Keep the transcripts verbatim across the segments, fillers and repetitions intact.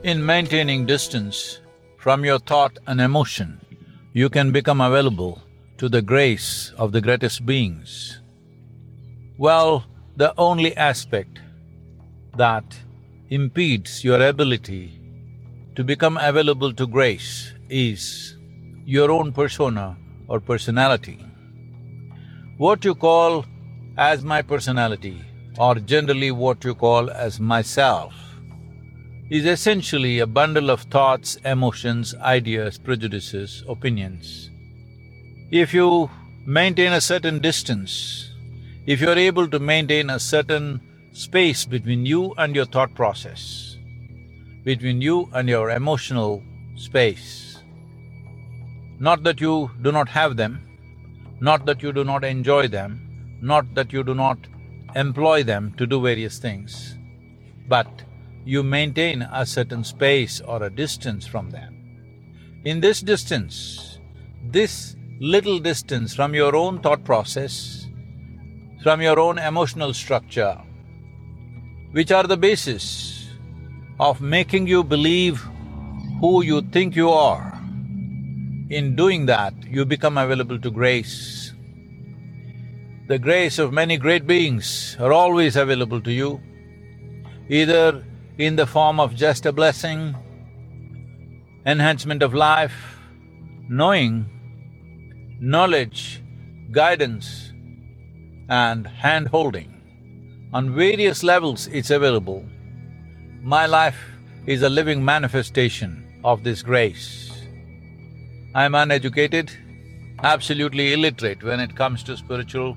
In maintaining distance from your thought and emotion, you can become available to the grace of the greatest beings. Well, the only aspect that impedes your ability to become available to grace is your own persona or personality. What you call as my personality, or generally what you call as myself, is essentially a bundle of thoughts, emotions, ideas, prejudices, opinions. If you maintain a certain distance, if you're able to maintain a certain space between you and your thought process, between you and your emotional space, not that you do not have them, not that you do not enjoy them, not that you do not employ them to do various things, but you maintain a certain space or a distance from them. In this distance, this little distance from your own thought process, from your own emotional structure, which are the basis of making you believe who you think you are, in doing that, you become available to grace. The grace of many great beings are always available to you, either in the form of just a blessing, enhancement of life, knowing, knowledge, guidance, and hand-holding. On various levels it's available. My life is a living manifestation of this grace. I'm uneducated, absolutely illiterate when it comes to spiritual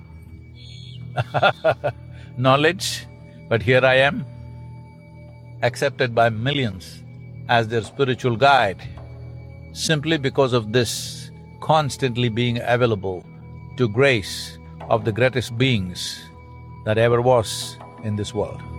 knowledge, but here I am, accepted by millions as their spiritual guide, simply because of this constantly being available to grace of the greatest beings that ever was in this world.